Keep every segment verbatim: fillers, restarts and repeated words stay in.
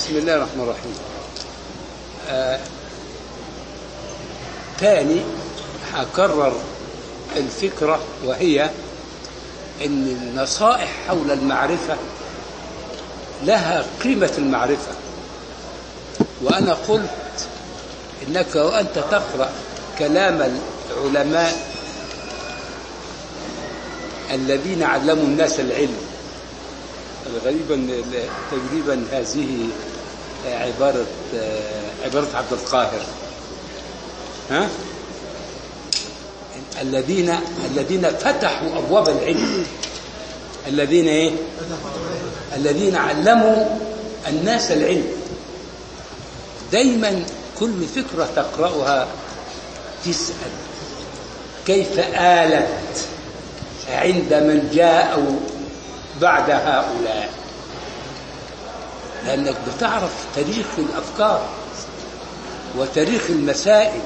بسم الله الرحمن الرحيم. آه تاني هكرر الفكرة، وهي أن النصائح حول المعرفة لها قيمة المعرفة. وأنا قلت إنك وأنت تقرأ كلام العلماء الذين علموا الناس العلم، غالبا تقريبا هذه عبارة عبارة عبد القاهر، ها الذين الذين فتحوا أبواب العلم، الذين إيه؟ الذين علموا الناس العلم. دايما كل فكرة تقرأها تسأل كيف آلت عند من جاءوا بعد هؤلاء، لأنك بتعرف تاريخ الأفكار وتاريخ المسائل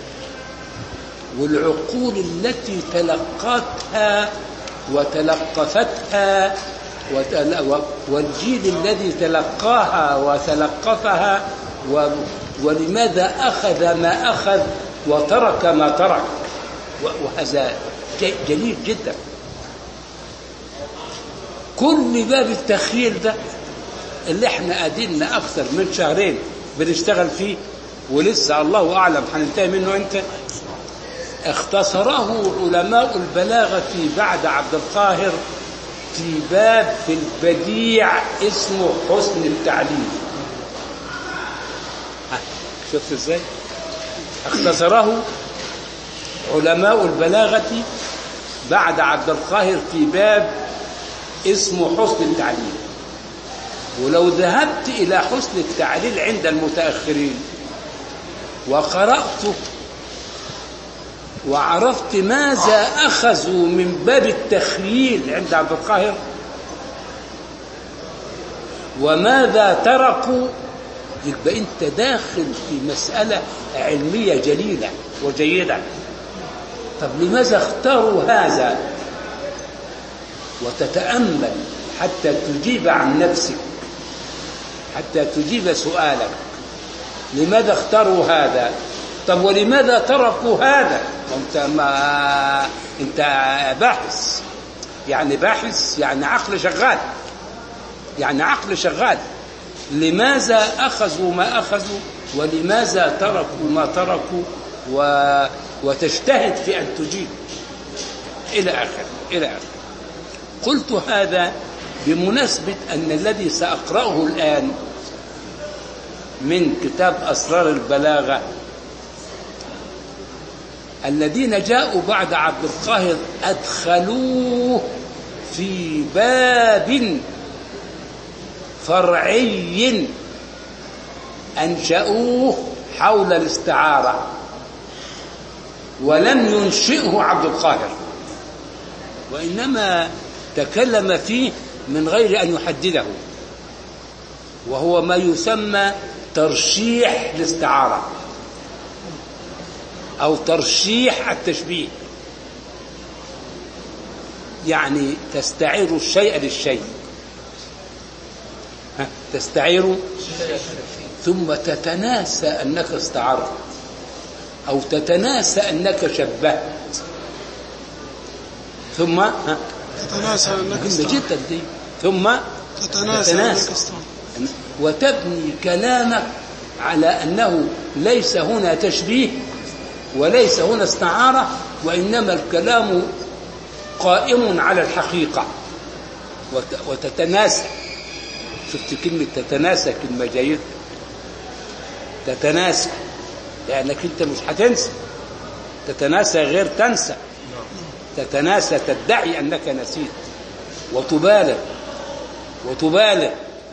والعقول التي تلقتها وتلقفتها، والجيل الذي تلقاها وتلقفها، ولماذا أخذ ما أخذ وترك ما ترك. وهذا جليل جدا. كل باب التخيل ده اللي احنا قادلنا أكثر من شهرين بنشتغل فيه، ولسه الله أعلم هننتهي منه امتى، اختصره علماء البلاغة بعد عبد القاهر في باب في البديع اسمه حسن التعليم. شفت ازاي؟ اختصره علماء البلاغة بعد عبد القاهر في باب اسمه حسن التعليل. ولو ذهبت إلى حسن التعليل عند المتأخرين وقرأته وعرفت ماذا أخذوا من باب التخييل عند عبد القاهر وماذا تركوا، يبقى أنت داخل في مسألة علمية جليلة وجيدة. طب لماذا اختاروا هذا؟ وتتأمل حتى تجيب عن نفسك، حتى تجيب سؤالك، لماذا اختاروا هذا؟ طب ولماذا تركوا هذا؟ انت ما انت باحث، يعني باحث يعني عقل شغال، يعني عقل شغال. لماذا اخذوا ما اخذوا ولماذا تركوا ما تركوا، و... وتجتهد في ان تجيب الى اخره الى اخره. قلت هذا بمناسبة أن الذي سأقرأه الآن من كتاب أسرار البلاغة، الذين جاءوا بعد عبد القاهر أدخلوه في باب فرعي أنشأوه حول الاستعارة، ولم ينشئه عبد القاهر، وإنما تكلم فيه من غير أن يحدده، وهو ما يسمى ترشيح الاستعارة أو ترشيح التشبيه، يعني تستعير الشيء للشيء، تستعير ثم تتناسى أنك استعرت أو تتناسى أنك شبهت، ثم ها تتناسى أنك جدا دي ثم تتناسى, تتناسى أنك وتبني كلامك على أنه ليس هنا تشبيه وليس هنا استعارة، وإنما الكلام قائم على الحقيقة. وتتناسى، شفت كلمة تتناسى كلمة جيدة، تتناسى لأنك أنت مش هتنسى، تتناسى غير تنسى، تتناسى تدعي أنك نسيت وتبالغ وتبالغ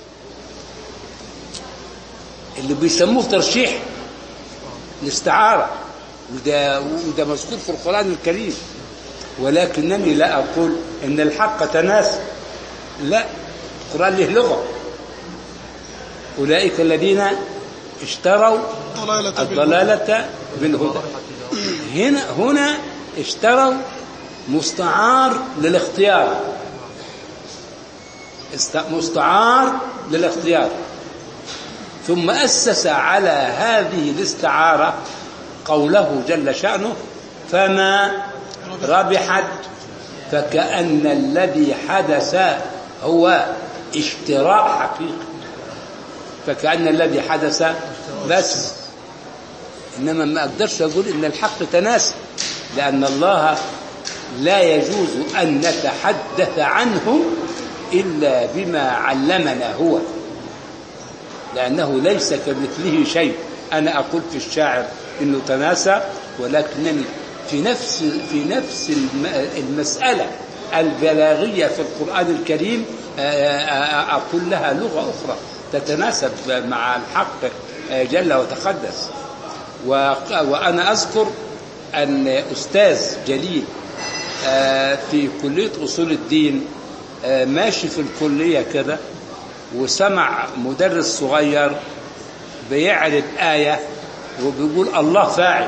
اللي بيسموه ترشيح الاستعارة، وده, وده مذكور في القرآن الكريم. ولكنني لا أقول إن الحق تناسى، لا، القرآن له لغة. أولئك الذين اشتروا الضلالة بالهدى. هنا هنا اشتروا مستعار للاختيار، مستعار للاختيار. ثم أسس على هذه الاستعارة قوله جل شأنه فما ربحت، فكأن الذي حدث هو اشتراء حقيقي، فكأن الذي حدث بس. إنما ما أقدرش أقول إن الحق تناسب، لأن الله لا يجوز أن نتحدث عنه إلا بما علمنا هو، لأنه ليس كمثله شيء. أنا أقول في الشاعر إنه تناسى، ولكنني في نفس في نفس المسألة البلاغية في القرآن الكريم أقول لها لغة أخرى تتناسب مع الحق جل وتقدس. وأنا أذكر أن أستاذ جليل في كلية أصول الدين ماشي في الكلية كده، وسمع مدرس صغير بيعرض آية وبيقول الله فاعل،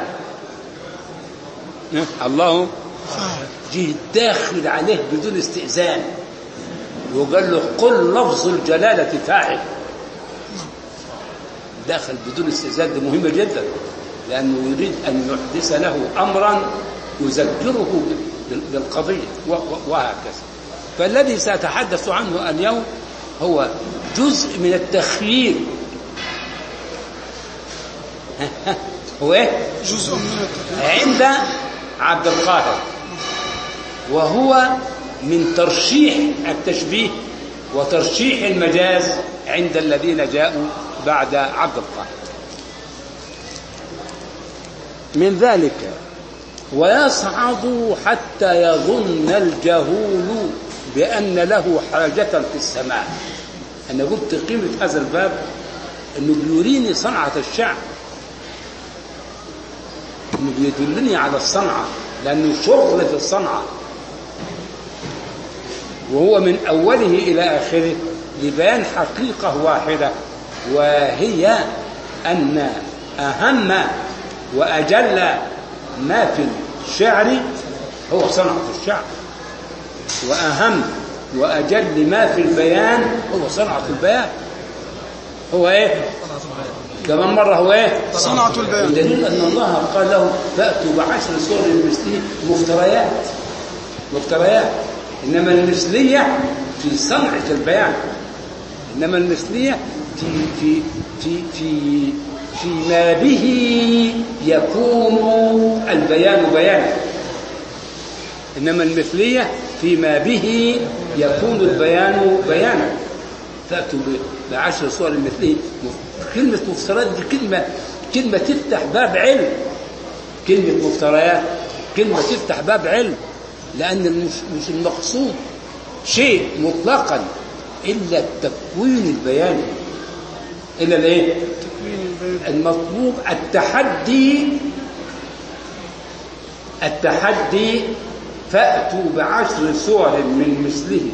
الله جه داخل عليه بدون استئذان وقال له قل لفظ الجلالة فاعل. داخل بدون استئذان، دي مهمة جدا، لأنه يريد أن يحدث له أمرا يذكره بالقضية وهكذا. فالذي سأتحدث عنه اليوم هو جزء من التخييل. هو ايه؟ جزء من التخييل عند عبد القاهر، وهو من ترشيح التشبيه وترشيح المجاز عند الذين جاءوا بعد عبد القاهر. من ذلك ويصعد حتى يظن الجهول بأن له حاجة في السماء. أنا قلت قيمة هذا الباب أنه بيوريني صنعة الشعر، أنه بيدلني على الصنعة، لأنه شغل في الصنعة، وهو من أوله إلى آخره لبيان حقيقة واحدة، وهي أن أهم وأجل ما في الشعر هو صنعة الشعر، وأهم وأجل ما في البيان هو صنعة البيان. هو إيه؟ كمان مرة هو إيه؟ صنعة البيان. بدليل أن الله قال له فأتوا بعشر سور مثله مفتريات مفتريات إنما المثلية في صنعة البيان، إنما المثلية في في في في فيما به يكون البيان بيانا، إنما المثلية فيما به يكون البيان بيانا. تأتوا بعشر صور المثلية. كلمة مفتريات دي كلمة كلمة تفتح باب علم، كلمة مفتريات كلمة تفتح باب علم، لأن مش المقصود شيء مطلقا إلا التكوين البياني، إلا الإيه؟ المطلوب التحدي التحدي فأتوا بعشر صور من مثله.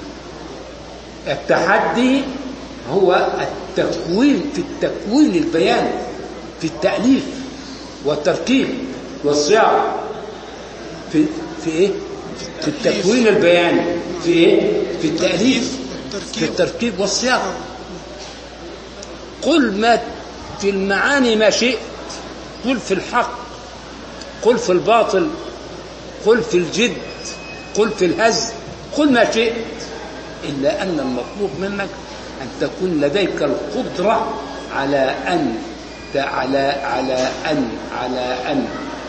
التحدي هو التكوين، في التكوين البياني، في التأليف والتركيب والصياغة، في في إيه؟ في التكوين البياني، في إيه؟ في التأليف، في التركيب والصياغة. قل ما في المعاني ما شئت، قل في الحق، قل في الباطل، قل في الجد، قل في الهزل، قل ما شئت، إلا أن المطلوب منك أن تكون لديك القدرة على أن على على أن على أن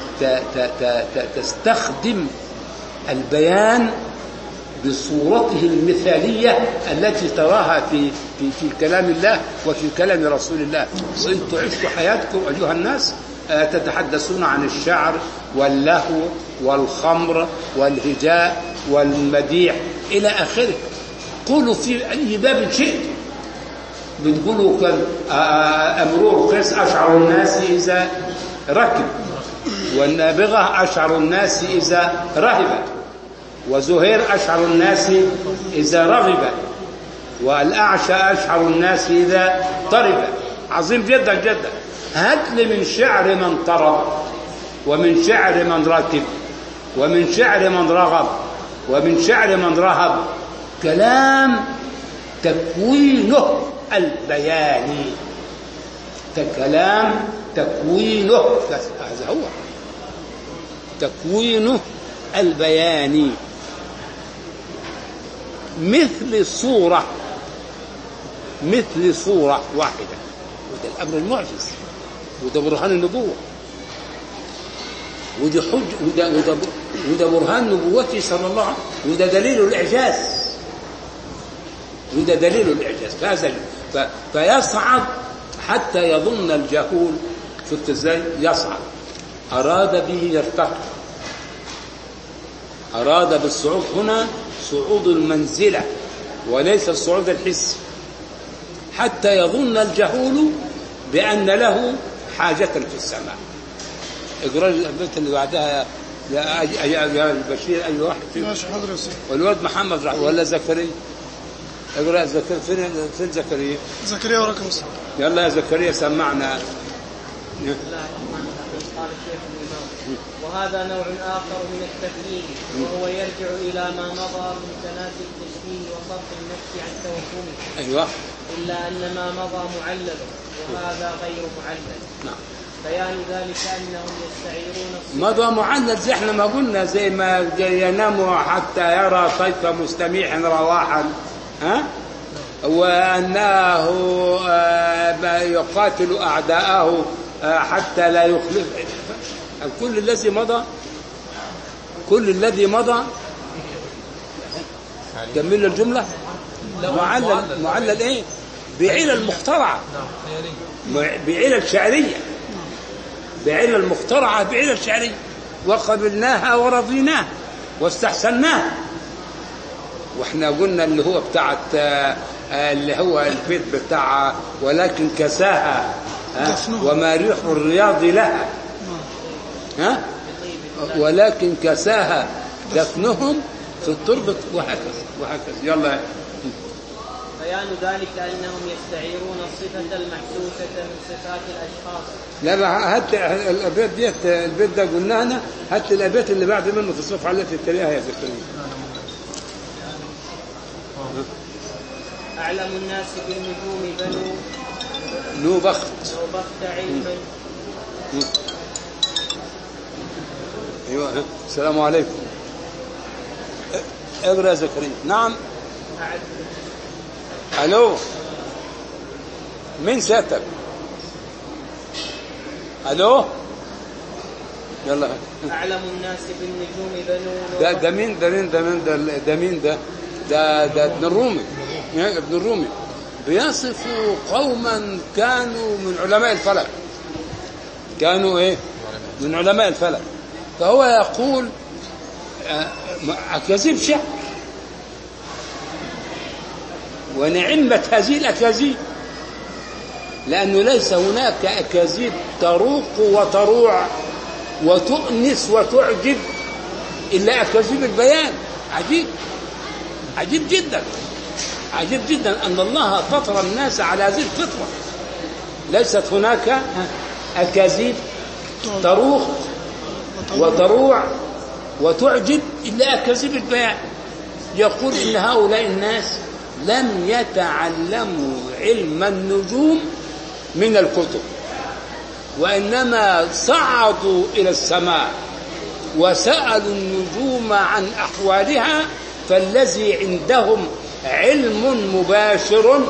تستخدم البيان بصورته المثالية التي تراها في في في كلام الله وفي كلام رسول الله. وانتم عشتوا حياتكم أيها الناس تتحدثون عن الشعر واللهو والخمر والهجاء والمديح إلى آخره. قولوا في أي باب شئتم. بتقولوا كان أمرؤ القيس أشعر الناس إذا ركب، والنابغة أشعر الناس إذا رهب، وزهير أشعر الناس إذا رغب، والأعشى أشعر الناس إذا طرب. عظيم جدا جدا. هات لي من شعر من طرب، ومن شعر من ركب، ومن شعر من رغب، ومن شعر من رهب كلام تكوينه البياني كلام تكوينه، هذا هو تكوينه البياني مثل صورة مثل صورة واحدة. وده الأمر المعجز، وده برهان النبوة، وده حج وده, وده, وده برهان نبوته صلى الله عليه وسلم، وده دليل الإعجاز، وده دليل الإعجاز. فهذا فيصعد حتى يظن الجهول. شفت ازاي يصعد؟ أراد به يرتقي، أراد بالصعود هنا صعود المنزلة وليس الصعود الحسي، حتى يظن الجهول بأن له حاجة في السماء. اقرأ البيت اللي بعدها يا يا البشير أي واحد فيهم، والولد محمد ولا زكريا؟ اقرأ زكريا. فين فين زكريا؟ زكريا وراك مصر. يلا يا زكريا سمعنا. قال الشيخ الإمام: وهذا نوع آخر من التكليف، وهو يرجع إلى ما مضى من تناسي التشبيه وصرف النفس عن توهمه. أيوة. إلا أن ما مضى معلل وهذا غير معلل. نعم. بيان ذلك أنهم يستعيرون مضى معلل زي احنا ما قلنا، زي ما ينام حتى يرى طيف مستميح رواحا، ها؟ وأنه يقاتل أعداءه حتى لا يخلف. كل الذي مضى كل الذي مضى كمل الجملة. معلل معلل ايه؟ بعلل مخترعة، بعلل شعرية، بعلل مخترعة، بعلل شعرية، وقبلناها ورضيناها واستحسناها. واحنا قلنا اللي هو بتاعت اللي هو البيت بتاع ولكن كساها وما ريح الرياض لها، ها؟ ولكن كساها دفنهم في التربة، وهكذا وهكذا. يلا. بيان ذلك أنهم يستعيرون الصفة المحسوسة من صفات الأشخاص. لا لا، هات الأبيات ديت، البيت ده قلنا أنا، هات الأبيات اللي بعد منه في الصفحة التي تليها يا زكريا. أعلم الناس بالنجوم بنو نو بخت نو بخت علما. أيوة. السلام عليكم. اقرأ يا زكريا. نعم. ألو، من ساتك؟ ألو، يلا. أعلم الناس بالنجوم بنو. ده ده مين ده مين ده مين ده ده مين ده ده ده ابن الرومي، ابن الرومي بيصف قوما كانوا من علماء الفلك، كانوا ايه؟ من علماء الفلك. فهو يقول أكاذيب شعر، ونعمت هذه الأكاذيب، لأنه ليس هناك أكاذيب تروق وتروع وتؤنس وتعجب إلا أكاذيب البيان. عجيب، عجيب جدا، عجيب جدا أن الله فطر الناس على هذه الفطرة. ليست هناك أكاذيب تروق وتروع وتعجب إلا أكاذيب البيان. يقول إن هؤلاء الناس لم يتعلموا علم النجوم من الكتب، وإنما صعدوا إلى السماء وسألوا النجوم عن أحوالها، فالذي عندهم علم مباشر.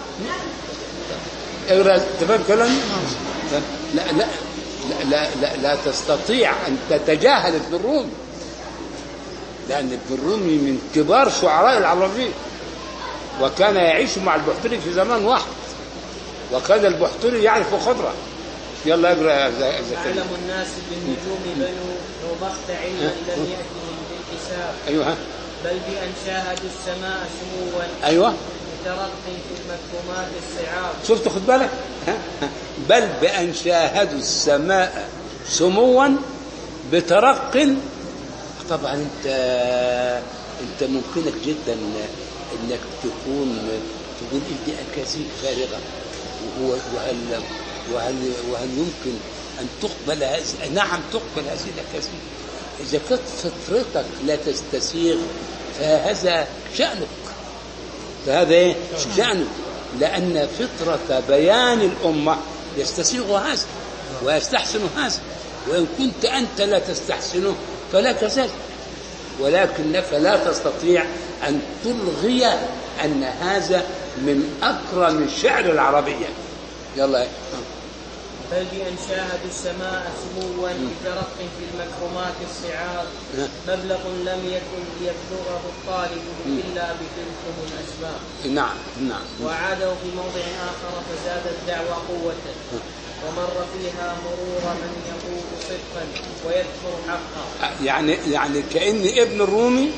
تفهم كلامي؟ لا لا لا لا, لا, لا تستطيع أن تتجاهل ابن الرومي، لأن ابن الرومي من كبار شعراء العربية، وكان يعيش مع البحتري في زمان واحد، وكان البحتري يعرف قدره. يلا اقرا يا زكريا. أعلم الناس بالنجوم بنو وبخت علما لم يأتهم بالحساب. أيوه. بل بأن شاهدوا السماء سموا. أيوه. بترقي في المكتومات الصعاب. شفت؟ خد بالك. بل بأن شاهدوا السماء سموا بترق. طبعا انت انت ممكنك جدا انك تكون تقول دي اكاذيب فارغه، وهو وهل وهل وهل يمكن ان تقبل هذه؟ نعم تقبل هذه الاكاذيب اذا كانت فطرتك لا تستسيغ، فهذا شأنك، فهذا ايه؟ شأنك، لان فطره بيان الامه يستسيغ هذا ويستحسن هذا، وإن كنت أنت لا تستحسنه فلا كذلك، ولكنك لا تستطيع أن تلغي أن هذا من أكرم الشعر العربية. يلا. بل بأن شاهدوا السماء سموا بترق في المكرمات الصعاب، مبلغ لم يكن ليبلغه الطالب إلا بتلكم الأسباب. نعم نعم. وعادوا في موضع آخر فزاد الدعوى قوة، ومر فيها مرور من يقول صدقا ويكفر حقا. يعني يعني كأن ابن الرومي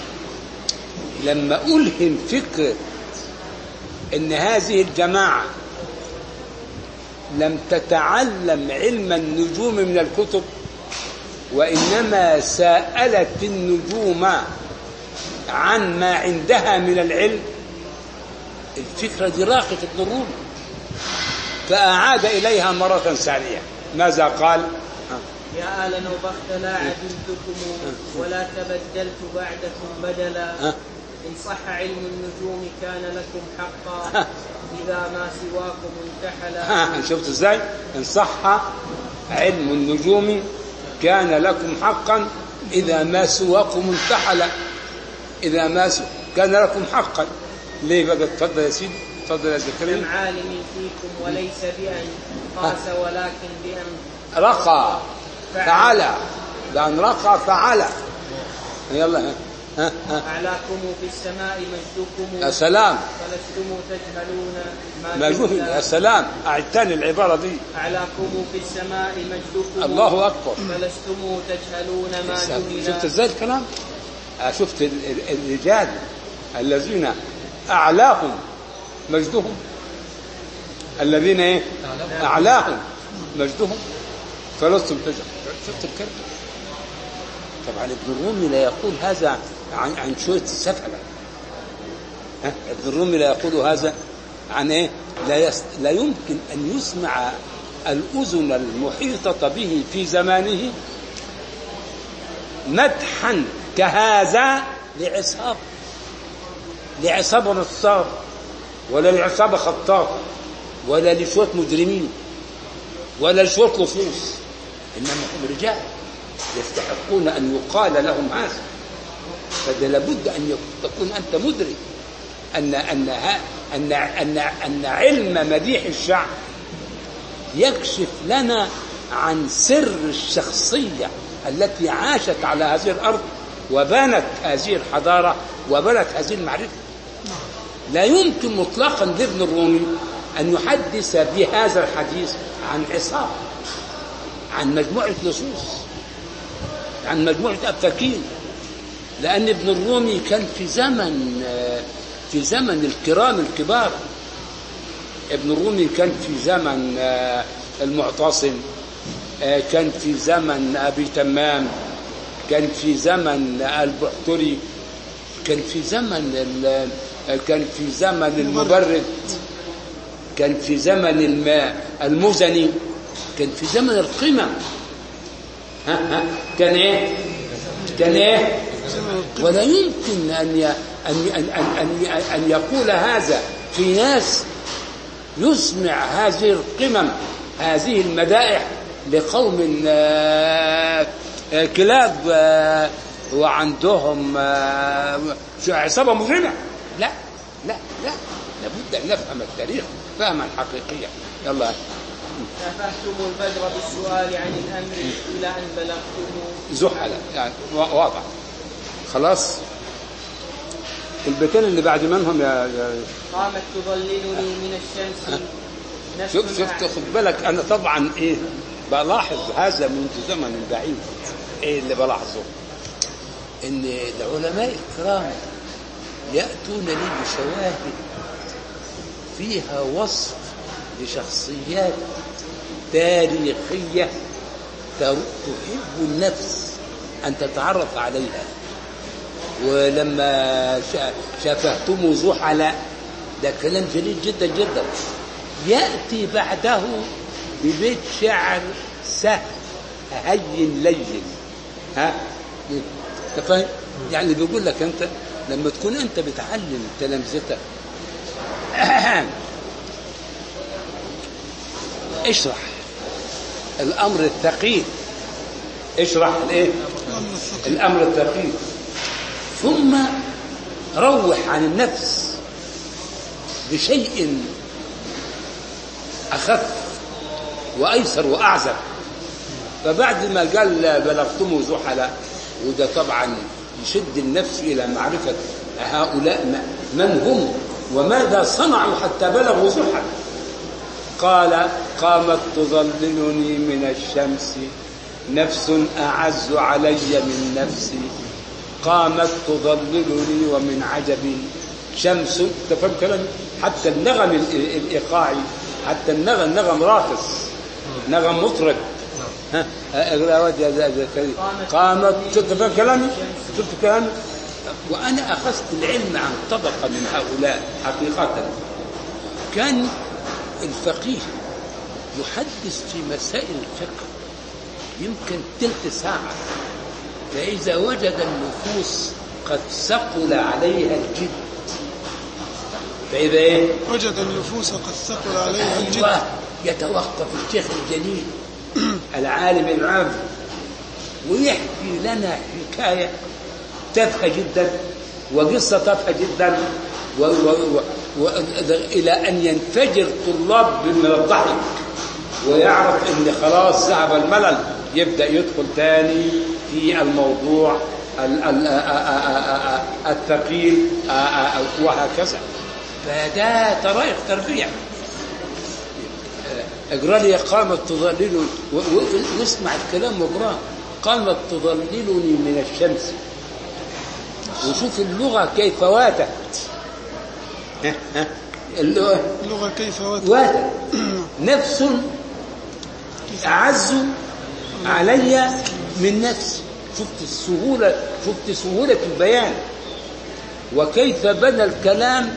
لما ألهم فكرة إن هذه الجماعة لم تتعلم علم النجوم من الكتب، وإنما سألت النجوم عن ما عندها من العلم، الفكرة دي راقت ابن الرومي فأعاد إليها مرة ثانية. ماذا قال؟ يا آل نوبخت لا عدلتكم ولا تبدلت بعدكم بدلا، إن صح علم النجوم كان لكم حقا إذا ما سواكم انتحلا. شفت ازاي؟ إن صح علم النجوم كان لكم حقا إذا ما سواكم انتحلا. إذا ما سو... كان لكم حقا. ليه بقى؟ تفضل يا سيدي، تفضل يا زكريا. كم عالم فيكم وليس بأن قاس ولكن بأن رقى فعلى، لأن رقى فعلى. يلا. ها ها. أعلاكم في السماء مجدكم. يا سلام. فلستم تجهلون ما جهل. يا سلام، أعدتني العبارة دي. أعلاكم في السماء مجدكم. الله أكبر. فلستم تجهلون ما جهل. شفت ازاي الكلام؟ شفت الرجال الذين أعلاهم مجدهم، الذين ايه؟ أعلاهم مجدهم فلستم تجهلون. شفت الكلام؟ طبعا ابن الرومي لا يقول هذا عن, عن شوية السفلة. ابن الرومي لا يقول هذا عن ايه؟ لا, يس... لا يمكن أن يسمع الأذن المحيطة به في زمانه مدحا كهذا لعصابة لعصابة نصاب، ولا لعصابة خطاب، ولا لشوية مجرمين، ولا لشوية لصوص، إنما هم رجال يستحقون أن يقال لهم هذا. فده لابد أن تكون أنت مدرك أن أن أن أن أن علم مديح الشعب يكشف لنا عن سر الشخصية التي عاشت على هذه الأرض وبنت هذه الحضارة وبنت هذه المعرفة. لا يمكن مطلقا لابن الرومي أن يحدث بهذا الحديث عن عصابة، عن مجموعة لصوص، عن مجموعة أفاكين، لأن ابن الرومي كان في زمن في زمن الكرام الكبار. ابن الرومي كان في زمن المعتصم، كان في زمن أبي تمام، كان في زمن البحتري، كان في زمن كان في زمن المبرد، كان في زمن الماء المزني، كان في زمن القمم. ها ها كان ايه؟ كان ايه؟ ولا يمكن أن أن أن أن أن يقول هذا في ناس يسمع هذه القمم، هذه المدائح لقوم كلاب وعندهم عصابة مجرمة. لا لا لا، لابد أن نفهم التاريخ فهما حقيقيا. يلا. نفحتم البدر بالسؤال عن الأمر إلى أن بلغتم زحلا، يعني واضح. خلاص. البيتين اللي بعد منهم يا, يا قامت تظللني من الشمس. شوف شفت خد بالك، أنا طبعا إيه بلاحظ هذا منذ زمن بعيد. إيه اللي بلاحظه؟ إن العلماء الكرام يأتون لي بشواهد فيها وصف لشخصيات تاريخية تحب النفس أن تتعرف عليها. ولما شافهتم زحلا، ده كلام جليل جدا جدا. يأتي بعده ببيت شعر سهل هين لين. ها انت فاهم؟ يعني بيقول لك انت لما تكون انت بتعلم تلامذتك اشرح الأمر الثقيل، اشرح الايه؟ الأمر الثقيل، ثم روح عن النفس بشيء أخف وأيسر وأعزب. فبعد ما قال بلغتم زحلا، وده طبعا يشد النفس إلى معرفة هؤلاء من هم وماذا صنعوا حتى بلغوا زحل. قال قامت تظللني من الشمس نفس أعز علي من نفسي، قامت تظللني ومن عجب شمس. تفهم كلام؟ حتى النغم الإيقاعي، حتى النغم النغم راقص، نغم مطرب. ها قامت. تفهم كلامي؟ شفت كلامي؟ وأنا أخذت العلم عن طبقة من هؤلاء حقيقة. كان الفقيه يحدث في مسائل الفقه يمكن تلت ساعة، فإذا وجد النفوس قد ثقل عليها الجد، فإذا إيه؟ وجد النفوس قد ثقل عليها الجد، أيوة، يتوقف الشيخ الجليل العالم العام ويحكي لنا حكاية تافهة جدا وقصة تافهة جدا و... و... و... إلى أن ينفجر طلاب من الضحك ويعرف أن خلاص ذهب الملل، يبدأ يدخل تاني في الموضوع الثقيل وهكذا. فده طرائق تربية. اقرأ لي قامت تظللني، واسمع الكلام واقرأ. قامت تظللني من الشمس، وشوف اللغة كيف واتت. اللغة كيف واتت, واتت. نفس أعز علي من نفسي. شفت السهولة، شفت سهولة البيان وكيف بنى الكلام.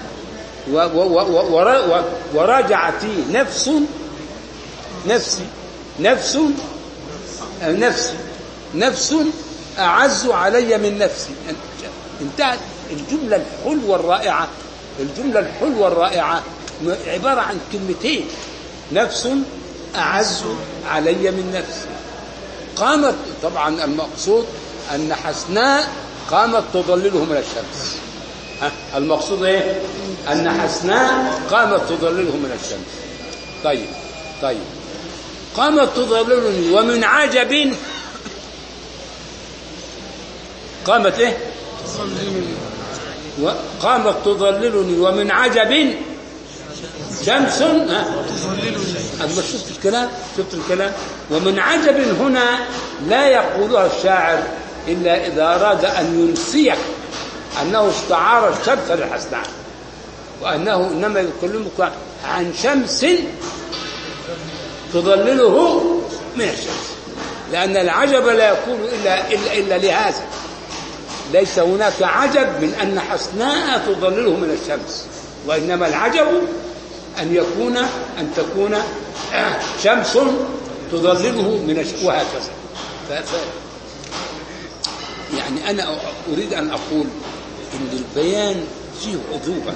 وراجعتي نفس نفسي نفس نفسي نفس أعز علي من نفسي. انتهت الجملة الحلوة الرائعة. الجملة الحلوة الرائعة عبارة عن كلمتين: نفس أعز علي من نفسي. قامت، طبعا المقصود أن حسناء قامت تظلله من الشمس. المقصود ايه؟ أن حسناء قامت تظلله من الشمس. طيب طيب قامت تظللني ومن عجب. قامت ايه؟ قامت تظللني ومن عجب شمس. ها أما شفت الكلام؟ شفت الكلام؟ ومن عجب هنا لا يقولها الشاعر إلا إذا أراد أن ينسيك أنه استعار الشمس للحسناء، وأنه إنما يكلمك عن شمس تظلله من الشمس، لأن العجب لا يكون إلا, إلا, إلا لهذا. ليس هناك عجب من أن حسناء تظلله من الشمس، وإنما العجب أن يكون أن تكون شمس تظلله من الشمس وهكذا. ف... يعني أنا أريد أن أقول إن البيان فيه عذوبة.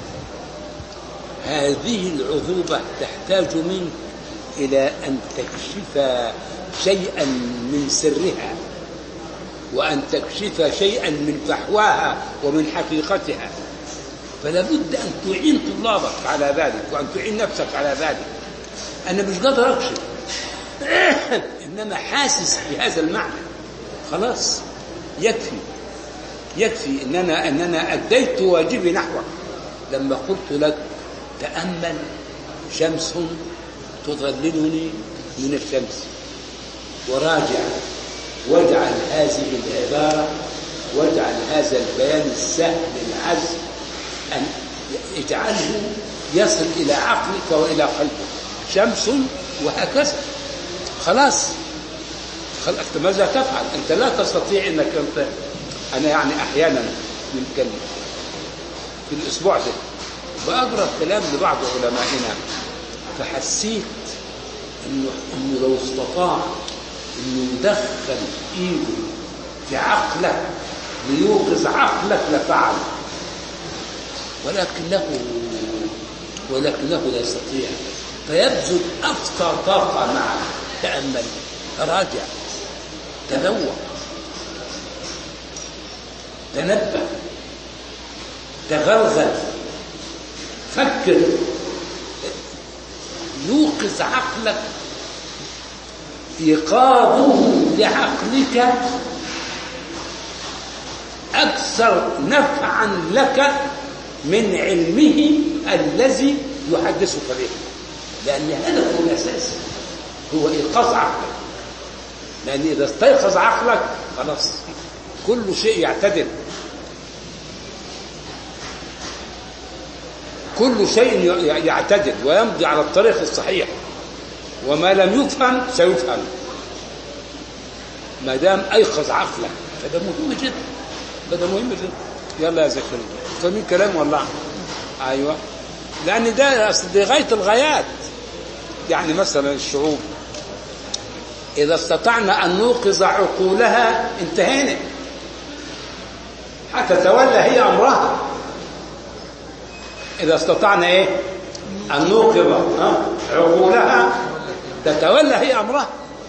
هذه العذوبة تحتاج منك إلى أن تكشف شيئا من سرها، وأن تكشف شيئا من فحواها ومن حقيقتها. فلا بد أن تعين طلابك على ذلك وأن تعين نفسك على ذلك. أنا مش قادر أكشف إنما حاسس بهذا المعنى. خلاص يكفي يكفي إن أنا, إن أنا أديت واجبي نحوك لما قلت لك تأمل شمس تظللني من الشمس، وراجع واجعل هذه العبارة واجعل هذا البيان السهل العزم أن اجعله يصل إلى عقلك وإلى قلبك. شمس وهكذا. خلاص خلاص ماذا تفعل؟ أنت لا تستطيع أنك أنت. أنا يعني أحيانا يمكن في الأسبوع ده بأقرأ كلام لبعض علمائنا، فحسيت إنه, إنه لو استطاع إنه يدخل إيده في عقلك ليوقظ عقلك لفعل، ولكنه ولكنه لا يستطيع. فيبذل أقصى طاقة معه. تأمل، راجع، تذوق، تنبه، تغلغل، فكر، يوقظ عقلك. إيقاظه لعقلك أكثر نفعا لك من علمه الذي يحدثك به، لأن هدفه الأساسي هو إيقاظ عقلك. لأن إذا استيقظ عقلك خلاص كل شيء يعتدل، كل شيء يعتدل ويمضي على الطريق الصحيح، وما لم يفهم سيفهم ما دام أيقظ عقلك. فده مهم جدا، ده مهم جدا. يلا يا زكريا، فاهمين كلام والله؟ أيوة، لأن ده دي غاية الغايات. يعني مثلا الشعوب إذا استطعنا أن نوقظ عقولها انتهينا، حتى تولى هي أمرها. إذا استطعنا إيه أن نوقظ عقولها تتولى هي أمرها،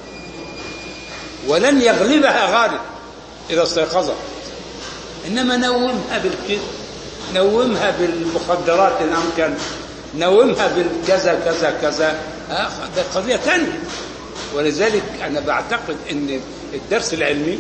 ولن يغلبها غالب إذا استيقظت. إنما نومها بالكذب، نومها بالمخدرات إن أمكن، نومها بالكذا كذا كذا، ده قضية ثانية. ولذلك أنا بعتقد أن الدرس العلمي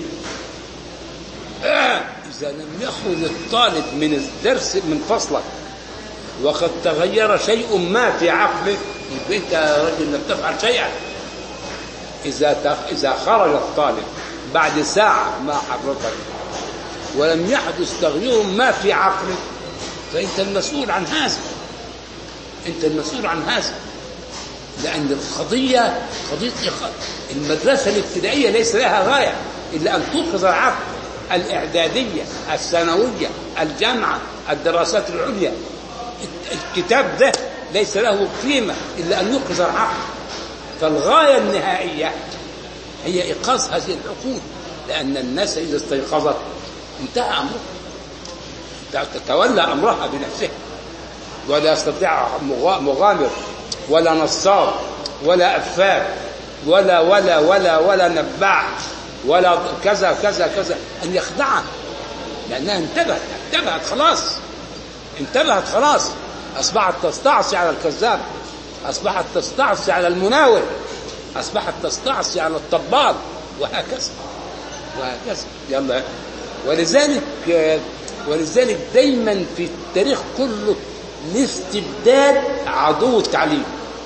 إذا لم يخرج الطالب من الدرس من فصلك وقد تغير شيء ما في عقله، يبقى أنت يا رجل لم تفعل شيئا. إذا إذا خرج الطالب بعد ساعة مع حضرتك ولم يحدث تغيير ما في عقله، فأنت المسؤول عن هذا، أنت المسؤول عن هذا. لأن القضية قضية المدرسة الابتدائية ليس لها غاية إلا أن توقظ العقل. الإعدادية، الثانوية، الجامعة، الدراسات العليا، الكتاب ده ليس له قيمة إلا أن يوقظ العقل. فالغاية النهائية هي إيقاظ هذه العقول، لأن الناس إذا استيقظت انتهى أمرها، تتولى أمرها بنفسها، ولا يستطيع مغامر ولا نصاب ولا أفاك ولا ولا ولا ولا نباع ولا كذا كذا كذا أن يخدعها، لأنها انتبهت انتبهت خلاص انتبهت خلاص أصبحت تستعصي على الكذاب، أصبحت تستعصي على المناول، أصبحت تستعصي على الطبال، وهكذا وهكذا. يلا، ولذلك ولذلك دايما في التاريخ كله الاستبداد عدو التعليم.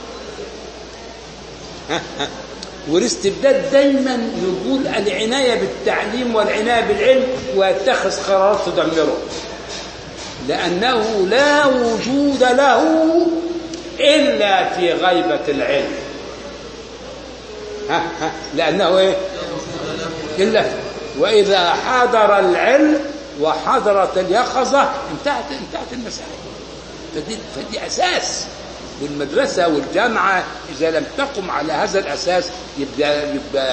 والاستبداد دايما يقول العناية بالتعليم والعناية بالعلم ويتخذ قرارات تدمره، لأنه لا وجود له إلا في غيبة العلم. ها ها لأنه إيه؟ إلا وإذا حضر العلم وحضرت اليقظة انتهت انتهت المسألة. فدي, فدي أساس. والمدرسة والجامعة إذا لم تقم على هذا الأساس يبقى يبقى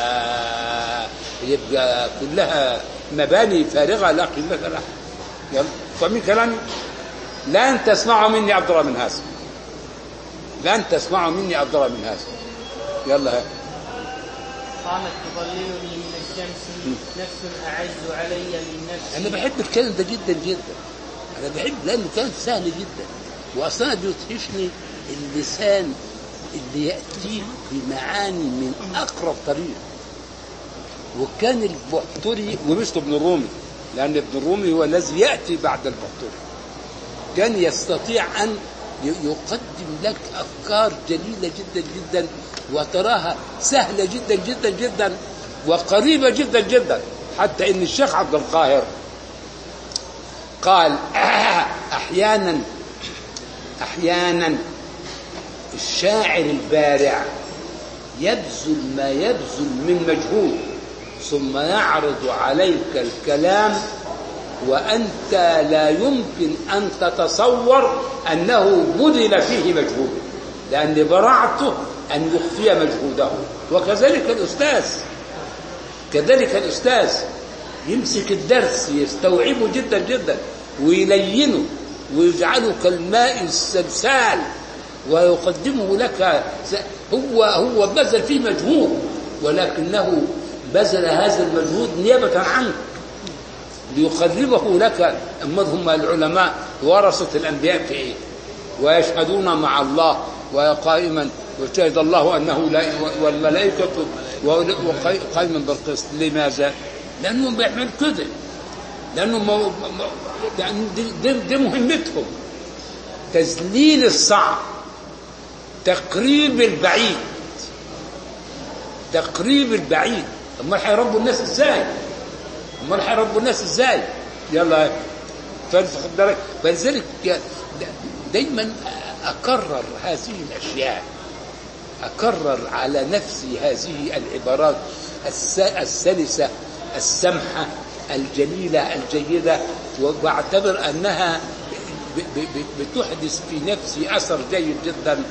يبقى كلها مباني فارغة لا قيمة لها. يلا فاهمين كلامي؟ لن تسمعوا مني أفضل من هذا، لن تسمعوا مني أفضل من هذا. يلا ها. قامت تضللني من الشمس نفس أعز علي من نفسي. أنا بحب الكلام ده جدا جدا، أنا بحب لأنه كلام سهل جدا، وأصلا بيدهشني اللسان اللي يأتي بمعاني من أقرب طريق. وكان البحتري ومثل ابن الرومي، لأن ابن الرومي هو الذي يأتي بعد البحتري، كان يستطيع أن يقدم لك أفكار جليلة جدا جدا وتراها سهلة جدا جدا جدا وقريبة جدا جدا، حتى إن الشيخ عبد القاهر قال أحيانا أحيانا الشاعر البارع يبذل ما يبذل من مجهود ثم يعرض عليك الكلام وأنت لا يمكن أن تتصور أنه بذل فيه مجهود، لأن براعته أن يخفي مجهوده. وكذلك الأستاذ كذلك الأستاذ يمسك الدرس يستوعبه جدا جدا ويلينه ويجعله كالماء السلسال ويقدمه لك. هو هو بذل فيه مجهود، ولكنه بذل هذا المجهود نيابة عنك ليقربه لك. أما هم العلماء ورثة الأنبياء في إيه؟ ويشهدون مع الله وقائما وشهد الله أنه لا، والملائكة وقائما بالقسط. لماذا؟ لأنهم بيعمل كده، لأنه دي, دي مهمتهم، تذليل الصعب، تقريب البعيد، تقريب البعيد. أما هيربوا الناس إزاي؟ أما هيربوا الناس إزاي؟ يلا فلذلك دايما أكرر هذه الأشياء، أكرر على نفسي هذه العبارات السلسة السمحة الجميلة الجيدة، واعتبر أنها بتحدث في نفسي أثر جيد جدا،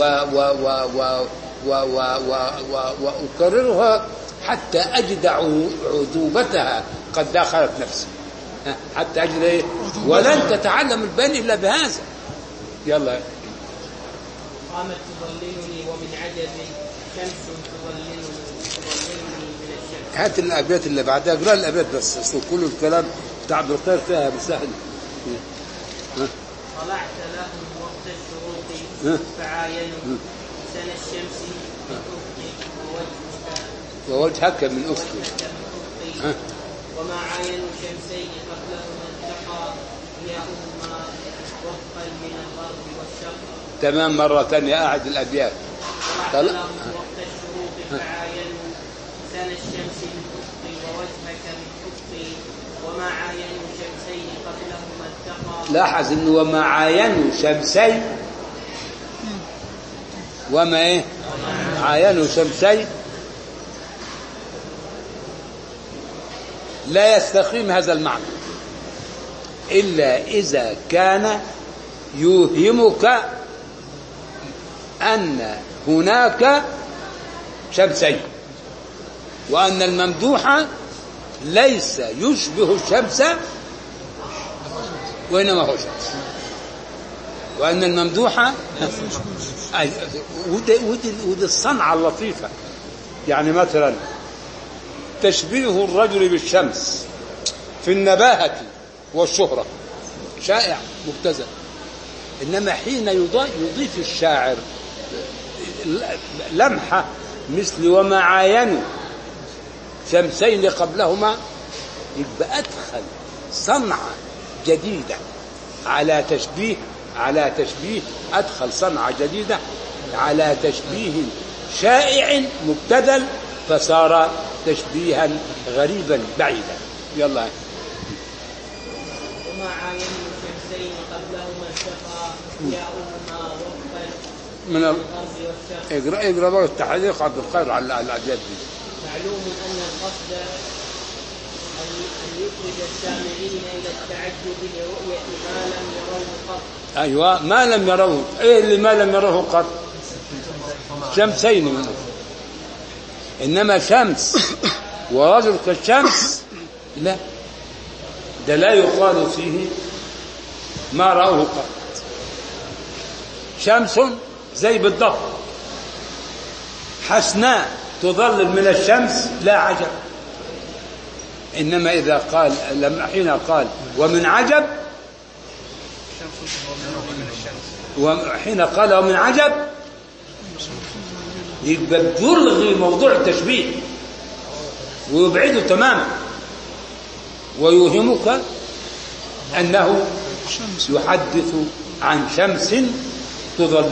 وأكررها حتى أجد عذوبتها قد دخلت نفسي، حتى أجد إيه؟ ولن تتعلم البيان إلا بهذا. يلا. قامت تظللني ومن عجب شمس تظللني تظللني من الشمس. هات الأبيات اللي بعدها، اقرأ الأبيات بس، كل الكلام بتاع عبد القادر فيها بسهل. طلعت لهم وقت الشروق فعاينوا سنى الشمس من ووجهك من أفقي وما عاينوا شمسين قبلهما التقى ضياؤهما وفقا من الغرب والشرق. تمام. مرة ثانية أعد الأبيات. طلعت لهم وقت الشروق فعاينوا سنى الشمس من أفقي ووجهك من أفقي وما عاينوا شمسين قبلهما التقى. لاحظ إنه وما عاينوا شمسين، وما إيه؟ عاينوا شمسين، لا يستقيم هذا المعنى إلا إذا كان يوهمك أن هناك شمسين، وأن الممدوح ليس يشبه الشمس وإنما هو شمس، وأن الممدوح ودي الصنعة اللطيفة. يعني مثلا تشبيه الرجل بالشمس في النباهة والشهرة شائع مبتذل، إنما حين يضيف الشاعر لمحة مثل وما عاينوا شمسين قبلهما، يبقى أدخل صنعة جديدة على تشبيه على تشبيه أدخل صنعة جديدة على تشبيه شائع مبتذل، فصار تشبيها غريبا بعيدا. يلا. وما عاينوا شمسين قبلهما التقى ضياؤهما وفقا من الغرب والشرق. اقرا اقرا بقى التحقيق عبد القادر على الأبيات دي. معلوم أن القصد أن يخرج السامعين إلى التعجب لرؤية ما لم يروه قط. أيوة، ما لم يروه. إيه اللي ما لم يروه قط؟ شمسين منه. إنما شمس ورجل كالشمس لا، ده لا يقال فيه ما رأوه قط. شمس زي بالضبط حسناء تظلل من الشمس لا عجب. إنما إذا قال لما حين قال ومن عجب، وحين قال ومن عجب يبقى يلغي موضوع التشبيه ويبعده تماما، ويوهمك أنه يحدث عن شمس تظل